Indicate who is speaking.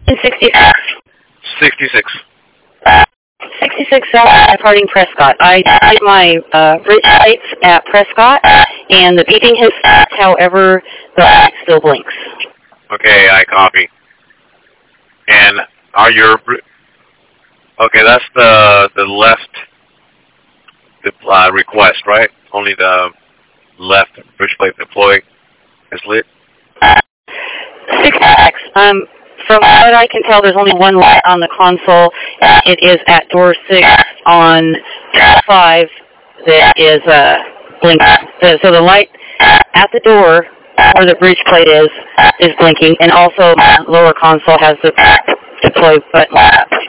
Speaker 1: 66.
Speaker 2: 66.
Speaker 1: 66 South Harding Prescott. I did my bridge lights at Prescott, and the beeping has stopped. However, the light still blinks.
Speaker 2: Okay, I copy. And are your... Okay, that's the left request, right? Only the left bridge plate deploy is lit?
Speaker 1: 66. From what I can tell, there's only one light on the console. It is at door 6 on 5 that is blinking. So the light at the door where the bridge plate is blinking, and also the lower console has the deploy button up.